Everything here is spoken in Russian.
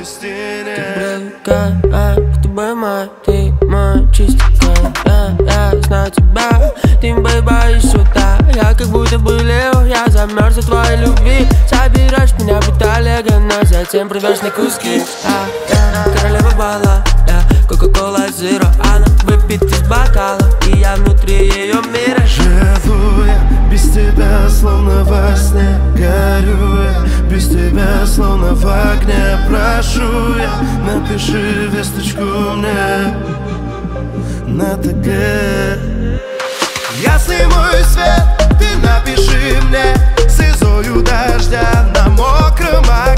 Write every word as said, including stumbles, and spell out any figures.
стене. Ты привыкаешь, кто бы мой, ты мой чистый кайф. Я, я знаю тебя, ты бы боишь сюда. Я как будто бы лев, я замерз от твоей любви. Собираешь меня в Италии, но затем рвешь на куски. А, я королева бала, я кока-кола зеро. Она выпит из бокала, и я внутри ее мира. Живу я без тебя, словно во сне. Горю я без тебя, словно в огне. Прошу я, напиши весточку мне на ТГ. Ясный мой свет, ты напиши мне слезою дождя на мокром окне.